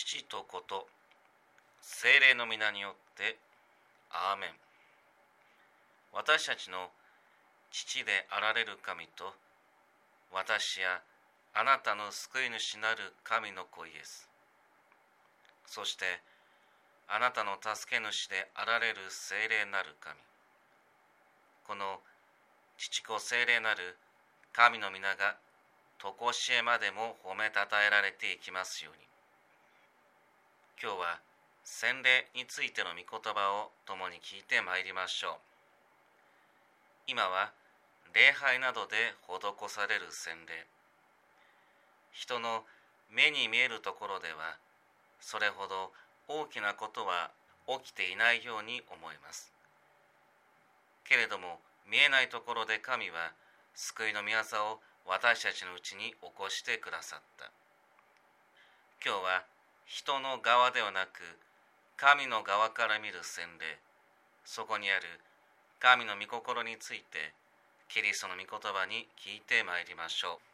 父と子と聖霊の皆によってアーメン。私たちの父であられる神と、私やあなたの救い主なる神の子イエス、そしてあなたの助け主であられる聖霊なる神、この父子聖霊なる神の皆がとこしえまでも褒めたたえられていきますように。今日は洗礼についての御言葉を共に聞いてまいりましょう。今は礼拝などで施される洗礼。人の目に見えるところではそれほど大きなことは起きていないように思います。けれども見えないところで神は救いの御業を私たちのうちに起こしてくださった。今日は人の側ではなく神の側から見る洗礼、そこにある神の御心についてキリストの御言葉に聞いてまいりましょう。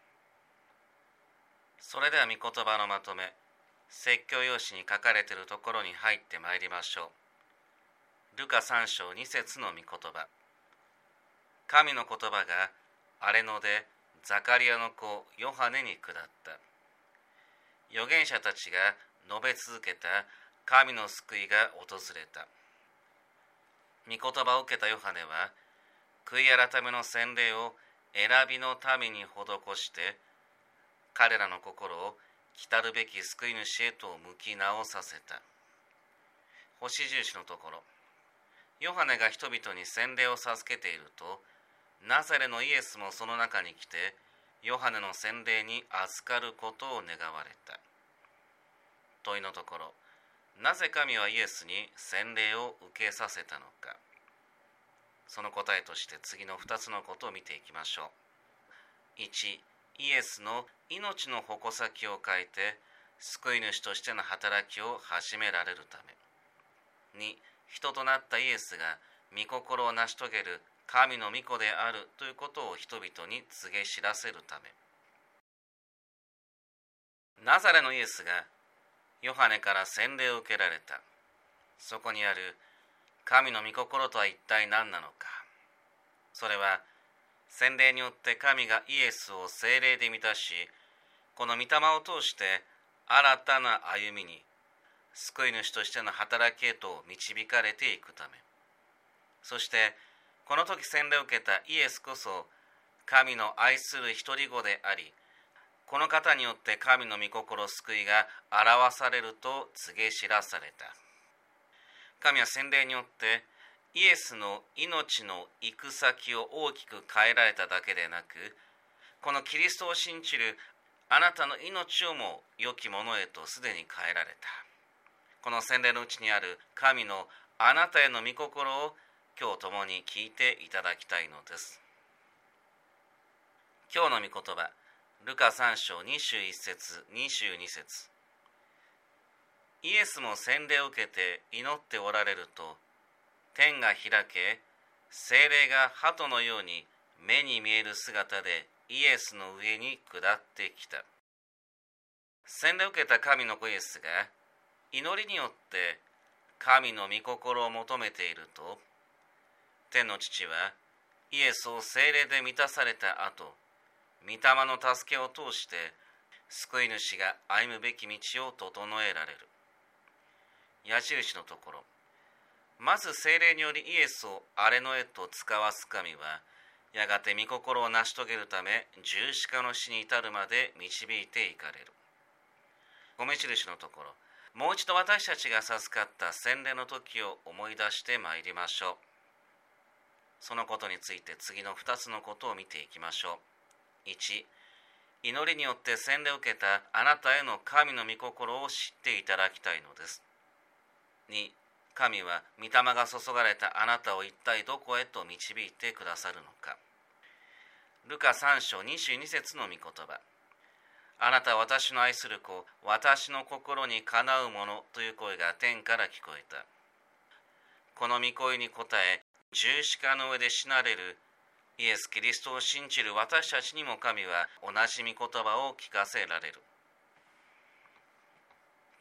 それでは御言葉のまとめ、説教用紙に書かれているところに入ってまいりましょう。ルカ3章2節の御言葉。神の言葉が荒れ野でザカリアの子ヨハネに下った。預言者たちが述べ続けた神の救いが訪れた。御言葉を受けたヨハネは悔い改めの洗礼を選びの民に施して、彼らの心を来たるべき救い主へと向き直させた。星印のところ、ヨハネが人々に洗礼を授けていると、ナザレのイエスもその中に来てヨハネの洗礼に預かることを願われた。問いのところ、なぜ神はイエスに洗礼を受けさせたのか。その答えとして次の2つのことを見ていきましょう。1、イエスの命の矛先を変えて救い主としての働きを始められるため。2、人となったイエスが御心を成し遂げる神の御子であるということを人々に告げ知らせるため。ナザレのイエスがヨハネから洗礼を受けられた。そこにある神の御心とは一体何なのか。それは洗礼によって神がイエスを聖霊で満たし、この御霊を通して新たな歩みに、救い主としての働きへと導かれていくため。そしてこの時洗礼を受けたイエスこそ神の愛する一人子であり、この方によって神の御心救いが表されると告げ知らされた。神は洗礼によってイエスの命の行く先を大きく変えられただけでなく、このキリストを信じるあなたの命をも良きものへとすでに変えられた。この洗礼のうちにある神のあなたへの御心を今日共に聞いていただきたいのです。今日の御言葉、ルカ3章21節22節。イエスも洗礼を受けて祈っておられると、天が開け、聖霊が鳩のように目に見える姿でイエスの上に下ってきた。洗礼を受けた神の子イエスが祈りによって神の御心を求めていると、天の父はイエスを聖霊で満たされた後、御霊の助けを通して救い主が歩むべき道を整えられる。矢印のところ、まず聖霊によりイエスを荒れ野へと使わす神は、やがて御心を成し遂げるため十字架の死に至るまで導いていかれる。米印のところ、もう一度私たちが授かった洗礼の時を思い出してまいりましょう。そのことについて次の2つのことを見ていきましょう。1、祈りによって洗礼を受けたあなたへの神の御心を知っていただきたいのです。2、神は御霊が注がれたあなたを一体どこへと導いてくださるのか。ルカ3章22節の御言葉。あなたは私の愛する子、私の心にかなうものという声が天から聞こえた。この御声に応え、十字架の上で死なれるイエス・キリストを信じる私たちにも神は同じ御言葉を聞かせられる。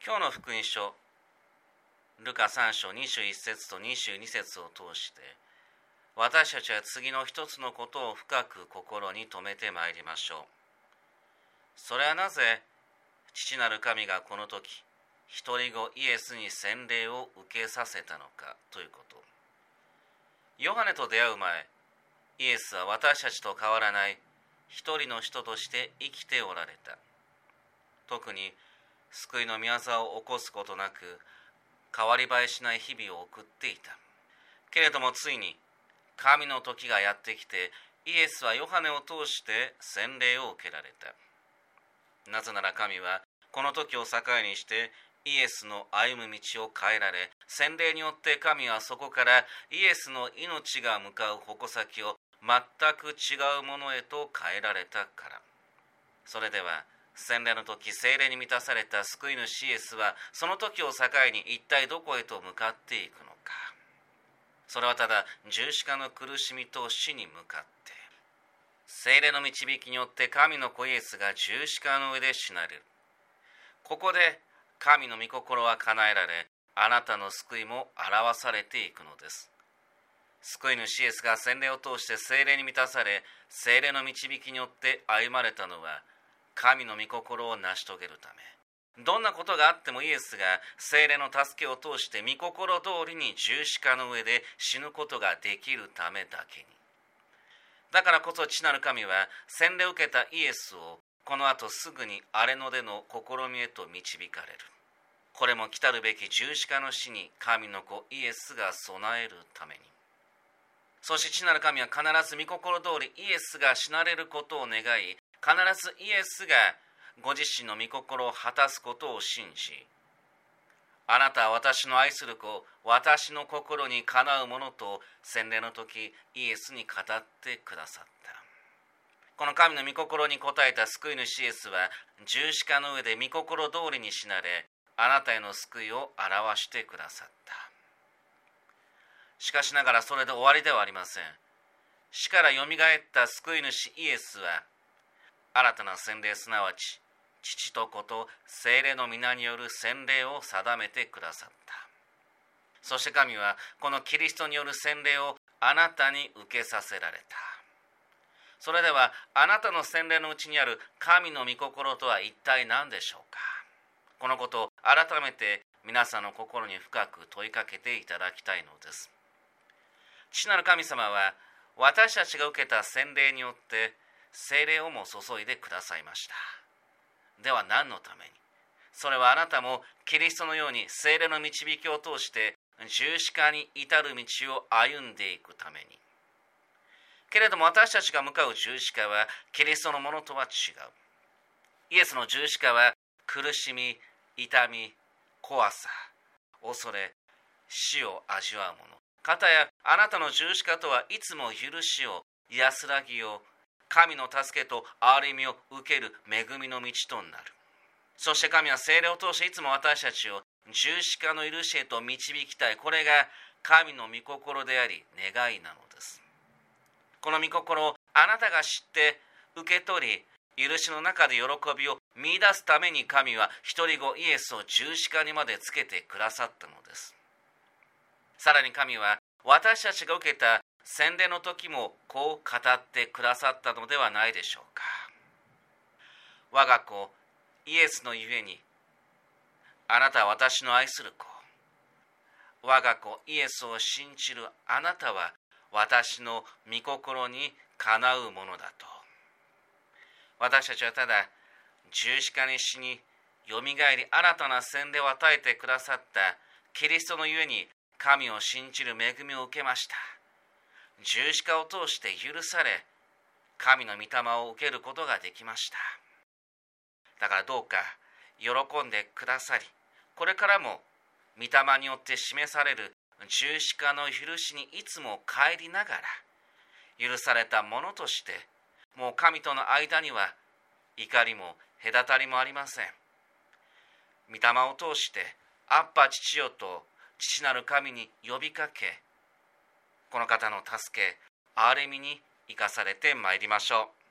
今日の福音書、ルカ3章21節と22節を通して、私たちは次の一つのことを深く心に留めてまいりましょう。それはなぜ父なる神がこの時一人子イエスに洗礼を受けさせたのかということ。ヨハネと出会う前、イエスは私たちと変わらない一人の人として生きておられた。特に救いの御業を起こすことなく変わり映えしない日々を送っていた。けれどもついに神の時がやってきて、イエスはヨハネを通して洗礼を受けられた。なぜなら神はこの時を境にしてイエスの歩む道を変えられ、洗礼によって神はそこからイエスの命が向かう矛先を全く違うものへと変えられたから。それでは洗礼の時、聖霊に満たされた救い主イエスはその時を境に一体どこへと向かっていくのか。それはただ十字架の苦しみと死に向かって、聖霊の導きによって神の子イエスが十字架の上で死なれる。ここで神の御心は叶えられ、あなたの救いも表されていくのです。救い主イエスが洗礼を通して聖霊に満たされ、聖霊の導きによって歩まれたのは神の御心を成し遂げるため。どんなことがあってもイエスが聖霊の助けを通して御心通りに十字架の上で死ぬことができるためだけに。だからこそ父なる神は洗礼を受けたイエスをこの後すぐに荒れ野での試みへと導かれる。これも来たるべき十字架の死に神の子イエスが備えるために。そして父なる神は必ず御心通りイエスが死なれることを願い、必ずイエスがご自身の御心を果たすことを信じ、あなたは私の愛する子、私の心にかなうものと洗礼の時イエスに語ってくださった。この神の御心に応えた救い主イエスは十字架の上で御心通りに死なれ、あなたへの救いを表してくださった。しかしながらそれで終わりではありません。死からよみがえった救い主イエスは新たな洗礼、すなわち父と子と聖霊の皆による洗礼を定めてくださった。そして神はこのキリストによる洗礼をあなたに受けさせられた。それではあなたの洗礼のうちにある神の御心とは一体何でしょうか。このことを改めて皆さんの心に深く問いかけていただきたいのです。父なる神様は私たちが受けた洗礼によって聖霊をも注いでくださいました。では何のために。それはあなたもキリストのように聖霊の導きを通して十字架に至る道を歩んでいくために。けれども私たちが向かう十字架はキリストのものとは違う。イエスの十字架は苦しみ、痛み、怖さ、恐れ、死を味わうもの。かたやあなたの十字架とはいつも許しを、安らぎを、神の助けと憐れみを受ける恵みの道となる。そして神は聖霊を通していつも私たちを十字架の許しへと導きたい。これが神の御心であり願いなのです。この御心をあなたが知って受け取り、許しの中で喜びを見出すために神は一人子イエスを十字架にまでつけてくださったのです。さらに神は私たちが受けた洗礼の時もこう語ってくださったのではないでしょうか。我が子イエスのゆえにあなたは私の愛する子。我が子イエスを信じるあなたは私の御心にかなうものだと。私たちはただ十字架に死によみがえり新たな洗礼を与えてくださったキリストのゆえに神を信じる恵みを受けました。十字架を通して許され、神の御霊を受けることができました。だからどうか喜んでくださり、これからも御霊によって示される十字架の許しにいつも帰りながら、許されたものとしてもう神との間には怒りも隔たりもありません。御霊を通してアッパ父よと父なる神に呼びかけ、この方の助け、憐れみに生かされてまいりましょう。